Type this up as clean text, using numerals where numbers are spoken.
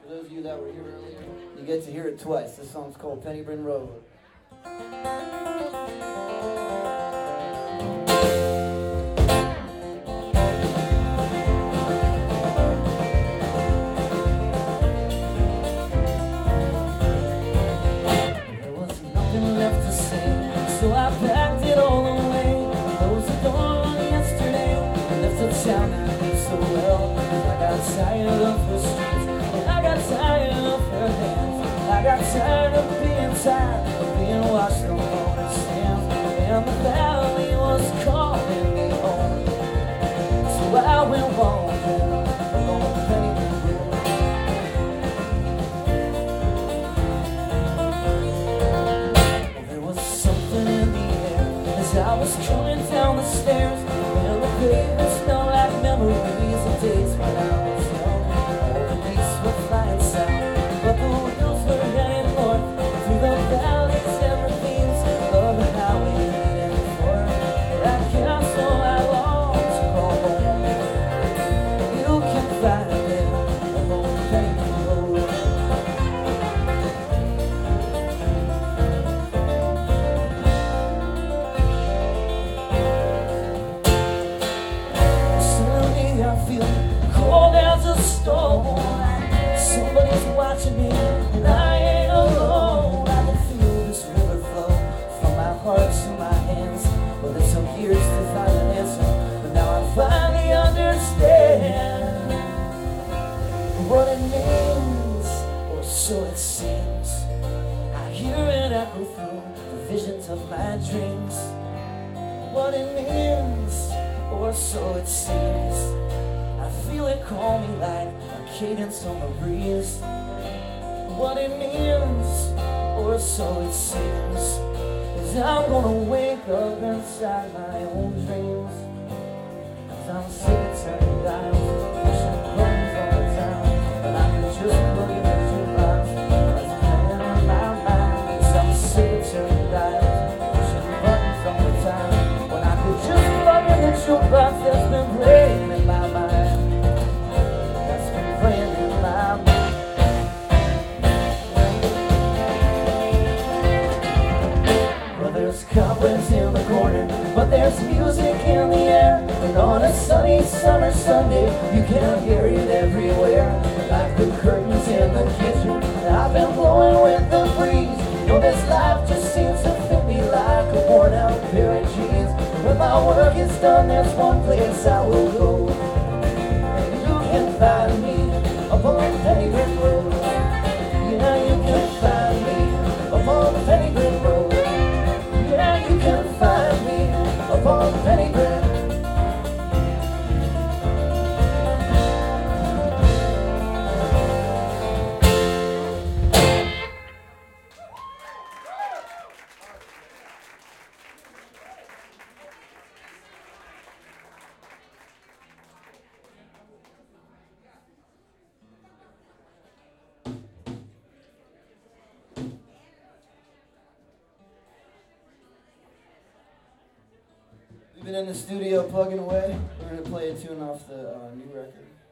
For those of you that were here earlier, you get to hear it twice. This song's called Penny Bryn Road. There was nothing left to say, so I packed it all away. Closed the door on yesterday and left the town I knew so well. I got tired of her streets, and I got tired of her hands. I got tired of being tired of being washed on morning sands. And the valley was calling me home, so I went walking along Penny Bryn Road. Well, there was something in the air as I was coming down the stairs, and the pavement smelled like memories of days when I was young. All the leaves were flying south, but the wheels were heading north through the valleys and ravines of the highway 84. That castle I long to call home, you can find it along Penny Bryn Road. Suddenly I feel cold as a stone. Somebody's watching me, and I ain't alone. I can feel this river flow from my heart to my hands. Well, it took years to find an answer, but now I finally understand what it means, or so it seems. I hear it echo through the visions of my dreams. What it means, or so it seems. I feel it call me like a cadence on the breeze. What it means, or so it seems, is I'm gonna wake up inside my own dreams. 'Cause I'm sick of turning dials, pushing buttons all the time, but I can just look at the jukebox that's playing on my mind. 'Cause I'm sick of turning dials, pushing buttons all the time, when I could just plug in the jukebox that's been playing in my mind. That's been playing in my mind. Well, there's cobwebs in the corner, but there's music in the air. And on a sunny summer Sunday, you can hear it everywhere. Like the curtains in the kitchen, I've been blowing with the breeze. You know, this life just seems to fit me like a worn out pair of jeans. When my work is done, there's one place I will go, and you can find me upon Penny Bryn Road. Yeah, you can find me upon Penny Bryn Road. Yeah, you can find me upon Penny Bryn. We've been in the studio plugging away. We're going to play a tune off the new record.